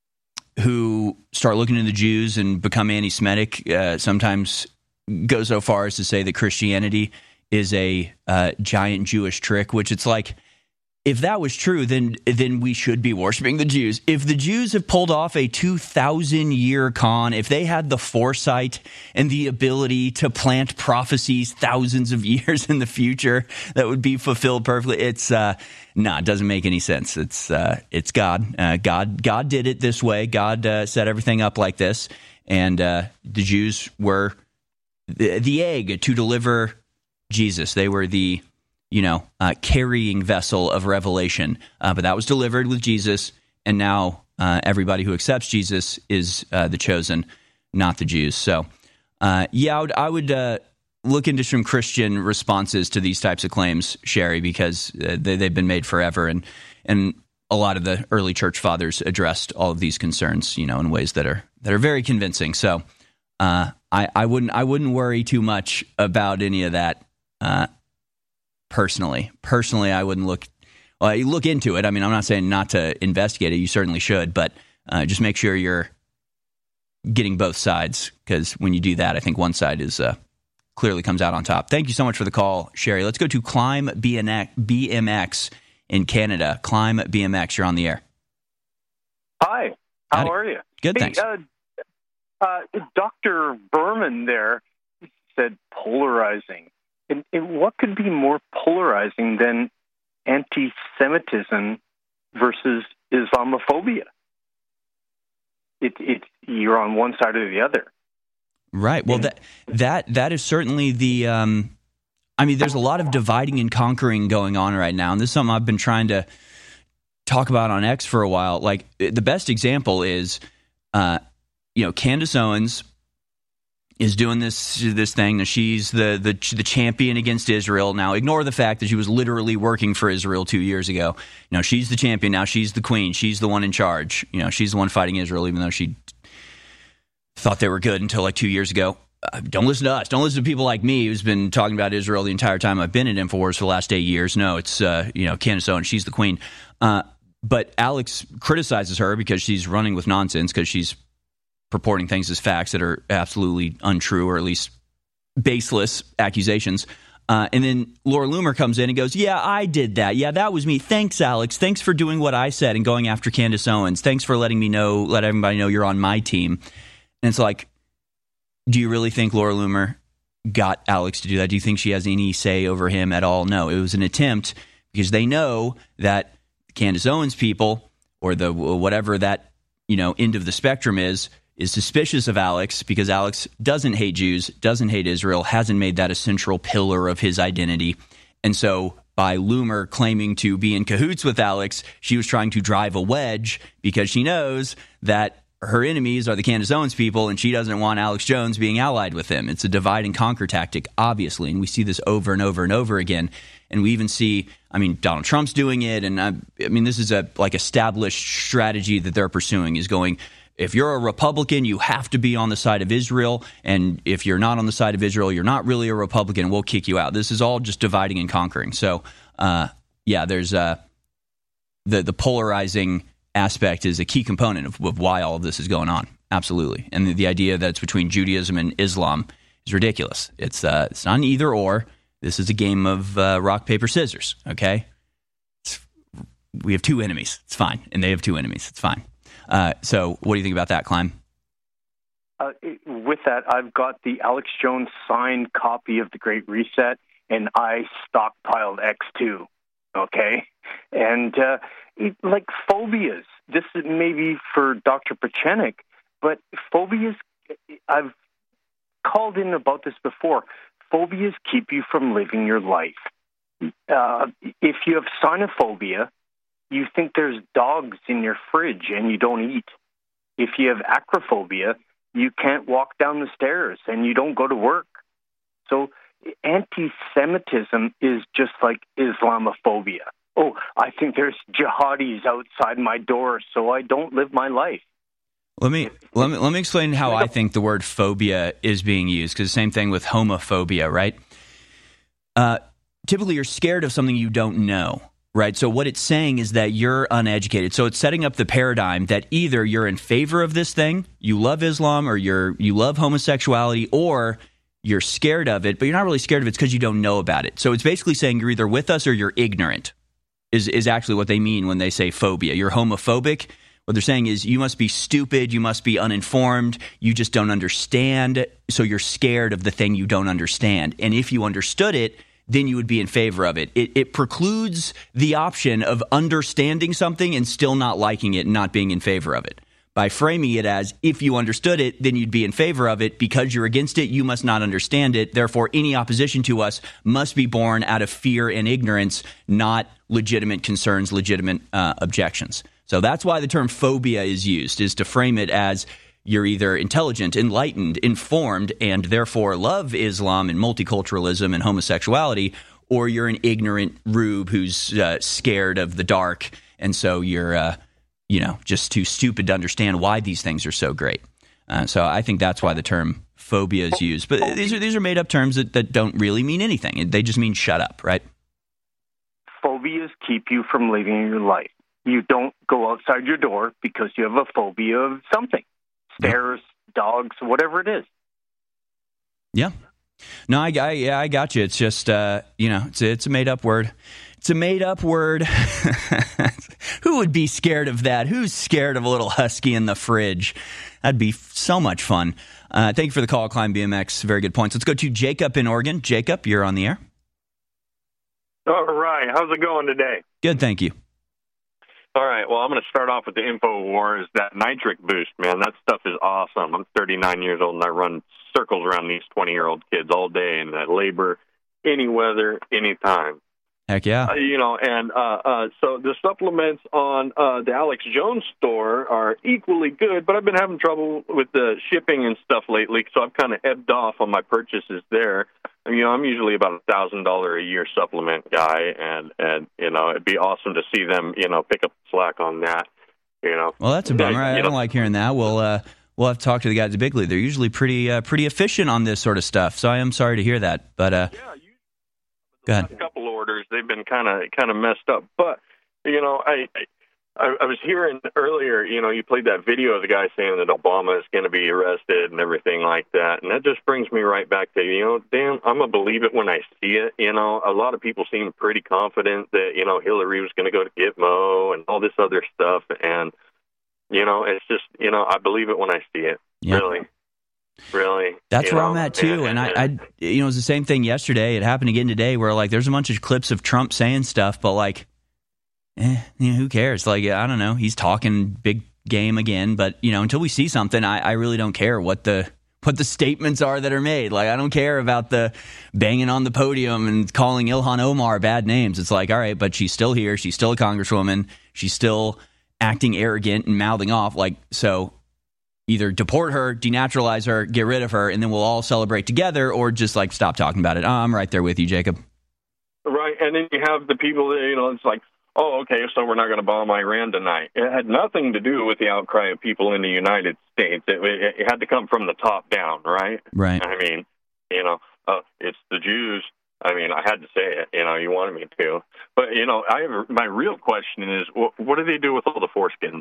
who start looking at the Jews and become anti-Semitic. Uh, sometimes go so far as to say that Christianity is a uh, giant Jewish trick, which it's like, if that was true, then then we should be worshiping the Jews. If the Jews have pulled off a two thousand year con, if they had the foresight and the ability to plant prophecies thousands of years in the future that would be fulfilled perfectly, it's uh, no, nah, it doesn't make any sense. It's uh, it's God. Uh, God God did it this way. God uh, set everything up like this, and uh, the Jews were the, the egg to deliver Jesus. They were the you know, uh, carrying vessel of revelation. Uh, but that was delivered with Jesus, and now uh, everybody who accepts Jesus is uh, the chosen, not the Jews. So, uh, yeah, I would, I would uh, look into some Christian responses to these types of claims, Sherry, because uh, they, they've been made forever, and and a lot of the early church fathers addressed all of these concerns, you know, in ways that are that are very convincing. So, uh, I, I wouldn't I wouldn't worry too much about any of that. Uh, Personally, personally, I wouldn't look. Well, you look into it. I mean, I'm not saying not to investigate it. You certainly should, but uh, just make sure you're getting both sides, because when you do that, I think one side is uh, clearly comes out on top. Thank you so much for the call, Sherry. Let's go to Climb B M X in Canada. Climb B M X, you're on the air. Hi, how Howdy. are you? Good, hey, thanks. Uh, uh, Doctor Berman there said polarizing. And, and what could be more polarizing than anti-Semitism versus Islamophobia? It, it, you're on one side or the other. Right. Well, that that that is certainly the. Um, I mean, there's a lot of dividing and conquering going on right now, and this is something I've been trying to talk about on X for a while. Like, the best example is, uh, you know, Candace Owens is doing this this thing. Now she's the, the the champion against Israel. Now, ignore the fact that she was literally working for Israel two years ago. You know, she's the champion. Now she's the queen. She's the one in charge. You know, she's the one fighting Israel, even though she thought they were good until like two years ago. Uh, don't listen to us. Don't listen to people like me who's been talking about Israel the entire time I've been at InfoWars for the last eight years. No, it's, uh, you know, Candace Owens. She's the queen. Uh, but Alex criticizes her because she's running with nonsense, because she's purporting things as facts that are absolutely untrue, or at least baseless accusations. Uh, and then Laura Loomer comes in and goes, yeah, I did that. Yeah, that was me. Thanks, Alex. Thanks for doing what I said and going after Candace Owens. Thanks for letting me know, let everybody know you're on my team. And it's like, do you really think Laura Loomer got Alex to do that? Do you think she has any say over him at all? No, it was an attempt because they know that Candace Owens people or the whatever that, you know, end of the spectrum is, is suspicious of Alex because Alex doesn't hate Jews, doesn't hate Israel, hasn't made that a central pillar of his identity. And so by Loomer claiming to be in cahoots with Alex, she was trying to drive a wedge because she knows that her enemies are the Candace Owens people, and she doesn't want Alex Jones being allied with him. It's a divide and conquer tactic, obviously, and we see this over and over and over again. And we even see, I mean, Donald Trump's doing it, and I, I mean, this is a like established strategy that they're pursuing is going, if you're a Republican, you have to be on the side of Israel, and if you're not on the side of Israel, you're not really a Republican, we'll kick you out. This is all just dividing and conquering. So, uh, yeah, there's uh, the the polarizing aspect is a key component of, of why all of this is going on. Absolutely. And the, the idea that it's between Judaism and Islam is ridiculous. It's uh, it's not an either or. This is a game of uh, rock, paper, scissors, okay? It's, we have two enemies. It's fine. And they have two enemies. It's fine. Uh, so what do you think about that, Klein? Uh, with that, I've got the Alex Jones signed copy of The Great Reset, and I stockpiled X two, okay? And uh, it, like phobias, this is maybe for Doctor Pachenik, but phobias, I've called in about this before. Phobias keep you from living your life. Uh, if you have cynophobia, you think there's dogs in your fridge and you don't eat. If you have acrophobia, you can't walk down the stairs and you don't go to work. So anti-Semitism is just like Islamophobia. Oh, I think there's jihadis outside my door, so I don't live my life. Let me let me let me explain how I think the word phobia is being used, because the same thing with homophobia, right? Uh, typically, you're scared of something you don't know, right? So what it's saying is that you're uneducated. So it's setting up the paradigm that either you're in favor of this thing, you love Islam, or you're you love homosexuality, or you're scared of it, but you're not really scared of it because you don't know about it. So it's basically saying you're either with us or you're ignorant, is is actually what they mean when they say phobia. You're homophobic. What they're saying is you must be stupid, you must be uninformed, you just don't understand, so you're scared of the thing you don't understand. And if you understood it, then you would be in favor of it. It, it precludes the option of understanding something and still not liking it and not being in favor of it. By framing it as if you understood it, then you'd be in favor of it. Because you're against it, you must not understand it. Therefore, any opposition to us must be born out of fear and ignorance, not legitimate concerns, legitimate uh, objections. So that's why the term phobia is used, is to frame it as you're either intelligent, enlightened, informed, and therefore love Islam and multiculturalism and homosexuality, or you're an ignorant rube who's uh, scared of the dark, and so you're, uh, you know, just too stupid to understand why these things are so great. Uh, so I think that's why the term phobia is used. But these are these are made up terms that, that don't really mean anything. They just mean shut up, right? Phobias keep you from living your life. You don't go outside your door because you have a phobia of something. Stairs, dogs, whatever it is. Yeah. No, I, I, yeah, I got you. It's just, uh, you know, it's a, it's a made-up word. It's a made-up word. Who would be scared of that? Who's scared of a little husky in the fridge? That'd be so much fun. Uh, thank you for the call, Climb B M X. Very good points. Let's go to Jacob in Oregon. Jacob, you're on the air. All right. How's it going today? Good, thank you. All right, well, I'm going to start off with the InfoWars, that nitric boost, man. That stuff is awesome. I'm thirty-nine years old, and I run circles around these twenty-year-old kids all day, and I labor any weather, anytime. Heck yeah. Uh, you know, and uh, uh, so the supplements on uh, the Alex Jones store are equally good, but I've been having trouble with the shipping and stuff lately, so I've kind of ebbed off on my purchases there. You know, I'm usually about a thousand dollar a year supplement guy, and and you know, it'd be awesome to see them, you know, pick up the slack on that. You know, well, that's a bummer. I, I don't know. like hearing that. We'll uh, we'll have to talk to the guys at Bigley. They're usually pretty uh, pretty efficient on this sort of stuff. So I am sorry to hear that. But uh, yeah, you, go ahead. A couple orders, they've been kind of kind of messed up. But you know, I, I I, I was hearing earlier, you know, you played that video of the guy saying that Obama is going to be arrested and everything like that. And that just brings me right back to, you know, damn, I'm going to believe it when I see it. You know, a lot of people seem pretty confident that, you know, Hillary was going to go to Gitmo and all this other stuff. And, you know, it's just, you know, I believe it when I see it. Yep. Really. Really. That's where know? I'm at, too. And, and, and I, I, you know, it was the same thing yesterday. It happened again today where, like, there's a bunch of clips of Trump saying stuff, but, like, Eh, you know, who cares? Like, I don't know. He's talking big game again, but you know, until we see something, I, I really don't care what the what the statements are that are made. Like, I don't care about the banging on the podium and calling Ilhan Omar bad names. It's like, all right, but she's still here. She's still a congresswoman. She's still acting arrogant and mouthing off. Like, so either deport her, denaturalize her, get rid of her, and then we'll all celebrate together, or just like stop talking about it. Oh, I'm right there with you, Jacob. Right, and then you have the people that, you know, it's like, oh, okay, so we're not going to bomb Iran tonight. It had nothing to do with the outcry of people in the United States. It, it, it had to come from the top down, right? Right. I mean, you know, uh, it's the Jews. I mean, I had to say it. You know, you wanted me to. But, you know, I have, my real question is, what, what do they do with all the foreskins?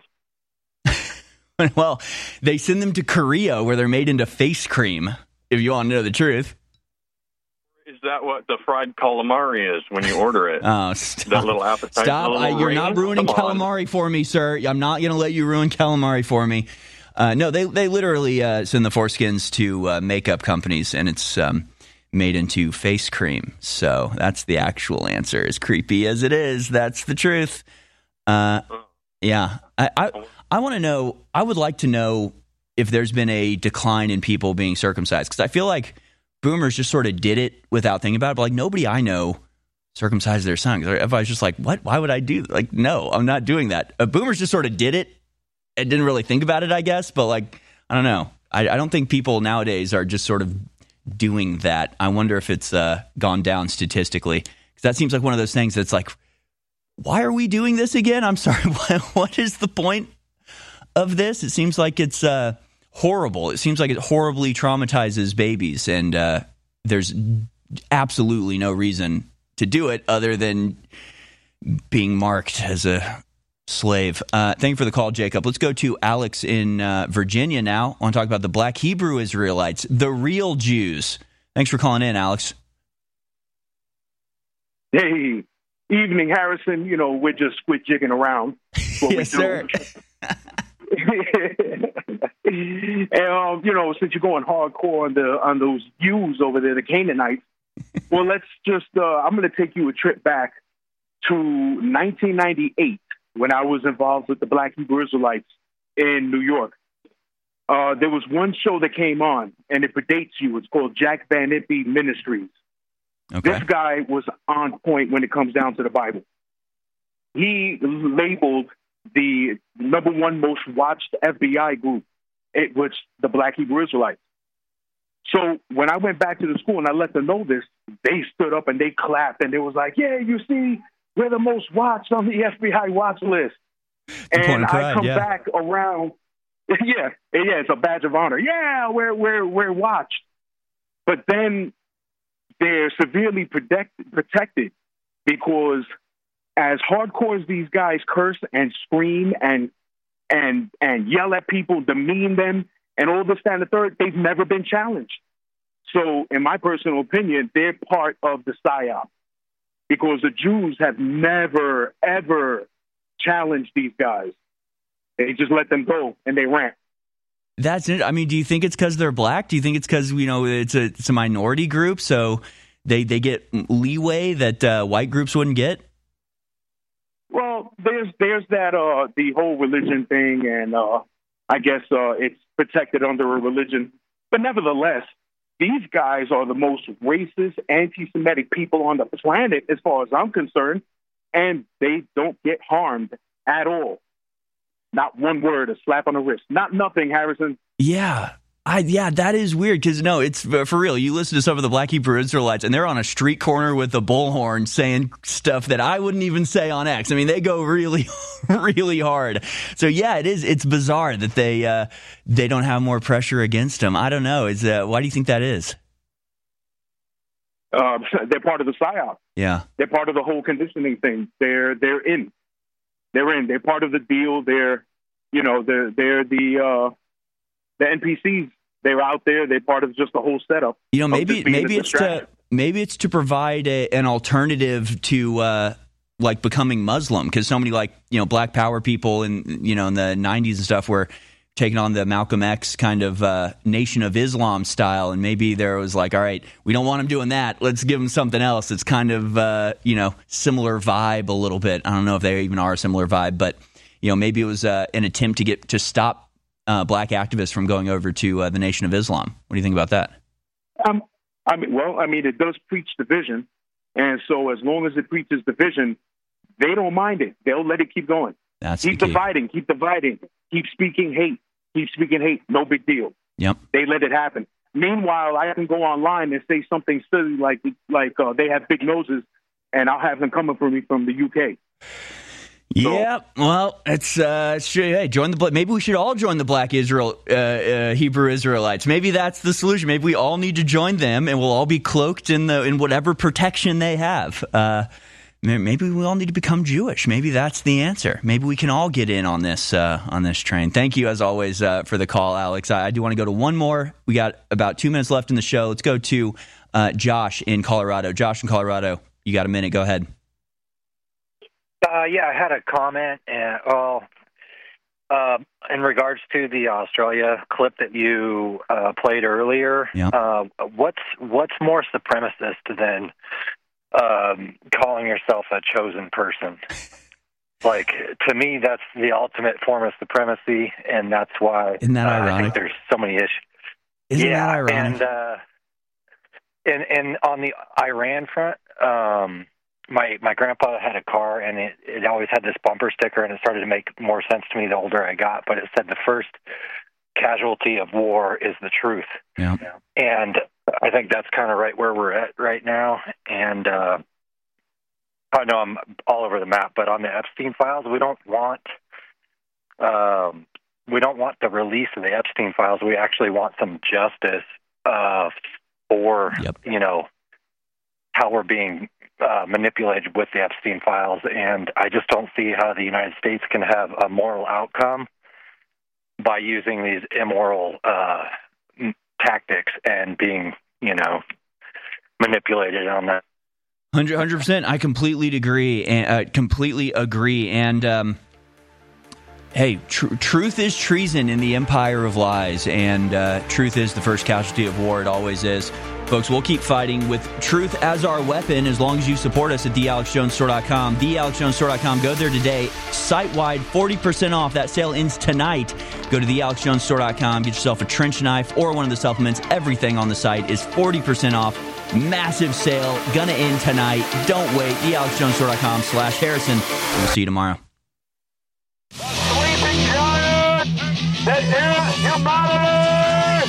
Well, they send them to Korea where they're made into face cream, if you want to know the truth. Is that what the fried calamari is when you order it? Oh, stop. That little appetizer. Stop. Little I, you're ring? not ruining Come calamari on. for me, sir. I'm not going to let you ruin calamari for me. Uh, no, they, they literally uh, send the foreskins to uh, makeup companies, and it's um, made into face cream. So that's the actual answer. As creepy as it is, that's the truth. Uh, yeah. I, I, I want to know, I would like to know if there's been a decline in people being circumcised, because I feel like boomers just sort of did it without thinking about it. But like, nobody I know circumcised their son. If I was just like, what? Why would I do that? Like, no, I'm not doing that. Uh, boomers just sort of did it and didn't really think about it, I guess. But like, I don't know. I, I don't think people nowadays are just sort of doing that. I wonder if it's uh, gone down statistically, because that seems like one of those things that's like, why are we doing this again? I'm sorry. What is the point of this? It seems like it's uh, horrible. It seems like it horribly traumatizes babies, and uh, there's absolutely no reason to do it other than being marked as a slave. Uh, thank you for the call, Jacob. Let's go to Alex in uh, Virginia now. I want to talk about the Black Hebrew Israelites, the real Jews. Thanks for calling in, Alex. Hey, evening, Harrison. You know, we're just quit jigging around. What Yes, we do. sir. And um, you know, since you're going hardcore on the on those Jews over there, the Canaanites, well, let's just uh, I'm going to take you a trip back to nineteen ninety-eight when I was involved with the Black Hebrew Israelites in New York. Uh, there was one show that came on, and it predates you. It's called Jack Van Impe Ministries. Okay. This guy was on point when it comes down to the Bible. He labeled the number one most watched F B I group, it was the Black Hebrew Israelites. So when I went back to the school and I let them know this, they stood up and they clapped and they was like, yeah, you see, we're the most watched on the F B I watch list. And pride, I come yeah. back around, yeah, yeah, it's a badge of honor. Yeah, we're we're we're watched. But then they're severely protect, protected because as hardcore as these guys curse and scream and and and yell at people, demean them, and all this, that, and the third, they've never been challenged. So, in my personal opinion, they're part of the psyop because the Jews have never, ever challenged these guys. They just let them go and they ran. That's it. I mean, do you think it's because they're black? Do you think it's because, you know, it's a it's a minority group, so they they get leeway that uh, white groups wouldn't get? Well, there's there's that uh, the whole religion thing, and uh, I guess uh, it's protected under a religion. But nevertheless, these guys are the most racist, anti-Semitic people on the planet, as far as I'm concerned, and they don't get harmed at all. Not one word, a slap on the wrist. Not nothing, Harrison. Yeah. I, yeah, that is weird because, no, it's for real. You listen to some of the Black Hebrew Israelites, and they're on a street corner with a bullhorn saying stuff that I wouldn't even say on X. I mean, they go really, really hard. So, yeah, it is. It's bizarre that they uh, they don't have more pressure against them. I don't know. Is uh, why do you think that is? Uh, they're part of the psyop. Yeah. They're part of the whole conditioning thing. They're they're in. They're in. They're part of the deal. They're, you know, they're they're the uh, the N P Cs. They're out there. They're part of just the whole setup. You know, maybe maybe it's to maybe it's to provide a, an alternative to uh, like becoming Muslim, because so many like you know Black Power people in you know in the nineties and stuff were taking on the Malcolm X kind of uh, Nation of Islam style, and maybe there was like, all right, we don't want them doing that. Let's give them something else. It's kind of uh, you know similar vibe a little bit. I don't know if they even are a similar vibe, but you know maybe it was uh, an attempt to get to stop uh, Black activists from going over to uh, the Nation of Islam. What do you think about that? Um, I mean, well, I mean, it does preach division, and so as long as it preaches division, they don't mind it. They'll let it keep going. That's keep the key. dividing, keep dividing, keep speaking hate, keep speaking hate. No big deal. Yep. They let it happen. Meanwhile, I can go online and say something silly like like uh, they have big noses, and I'll have them coming for me from the U K. Yeah, well, it's uh, it's, hey, join the maybe we should all join the Black Israel uh, uh, Hebrew Israelites. Maybe that's the solution. Maybe we all need to join them, and we'll all be cloaked in the in whatever protection they have. Uh, maybe we all need to become Jewish. Maybe that's the answer. Maybe we can all get in on this uh, on this train. Thank you as always uh, for the call, Alex. I, I do want to go to one more. We got about two minutes left in the show. Let's go to uh, Josh in Colorado. Josh in Colorado, you got a minute? Go ahead. Uh, yeah, I had a comment, and well, uh, in regards to the Australia clip that you uh, played earlier. Yeah. Uh, what's what's more supremacist than um, calling yourself a chosen person? Like, to me, that's the ultimate form of supremacy, and that's why Isn't that uh, ironic? I think there's so many issues. Isn't yeah, that ironic? and uh, and and on the Iran front. Um, My my grandpa had a car, and it, it always had this bumper sticker, and it started to make more sense to me the older I got. But it said the first casualty of war is the truth. Yeah. And I think that's kind of right where we're at right now. And uh, I know I'm all over the map, but on the Epstein files, we don't want um, we don't want the release of the Epstein files. We actually want some justice uh, for yep. you know how we're being Uh, manipulated with the Epstein files, and I just don't see how the United States can have a moral outcome by using these immoral uh, tactics and being, you know, manipulated on that. one hundred percent. I completely agree. And uh, completely agree. And um, hey, tr- truth is treason in the empire of lies, and uh, truth is the first casualty of war. It always is. Folks, we'll keep fighting with truth as our weapon as long as you support us at the alex jones store dot com. the alex jones store dot com. Go there today. Site-wide, forty percent off. That sale ends tonight. Go to the alex jones store dot com. Get yourself a trench knife or one of the supplements. Everything on the site is forty percent off. Massive sale. Gonna end tonight. Don't wait. the alex jones store dot com slash Harrison. We'll see you tomorrow. Sleeping giant that is humanity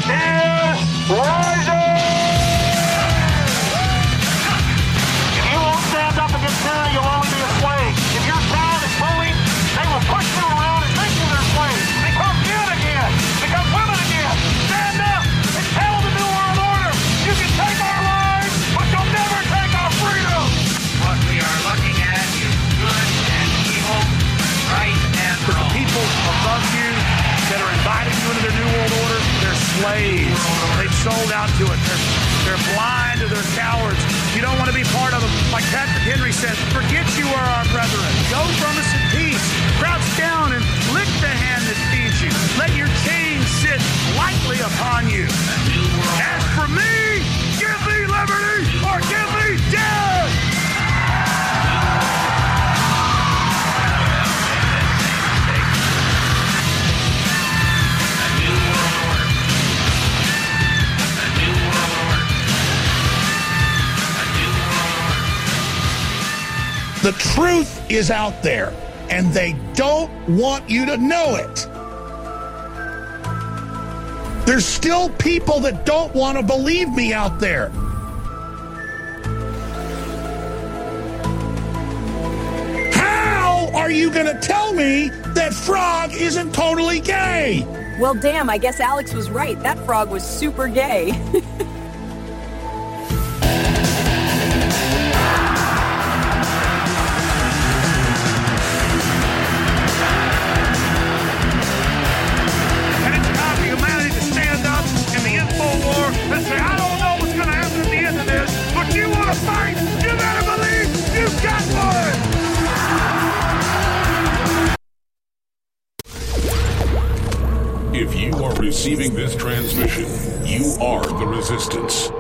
is rising! If you won't stand up against tyranny, you'll only be a slave. If you're proud and bullied, they will push you around and make you their slave. Become men again. Become women again. Stand up and tell the New World Order, you can take our lives, but you'll never take our freedom. What we are looking at is good and evil, right and But wrong. the people above you that are inviting you into their New World Order, they're slaves. They've sold out to it. They're, they're blind or they're cowards. You don't want to be part of them. Like Patrick Henry said, forget you are our brethren. Go from us in peace. Crouch down and lick the hand that feeds you. Let your chains sit lightly upon you. As for me, give me liberty or give me death. The truth is out there, and they don't want you to know it. There's still people that don't want to believe me out there. How are you going to tell me that Frog isn't totally gay? Well, damn, I guess Alex was right. That frog was super gay. receiving this transmission, you are the resistance.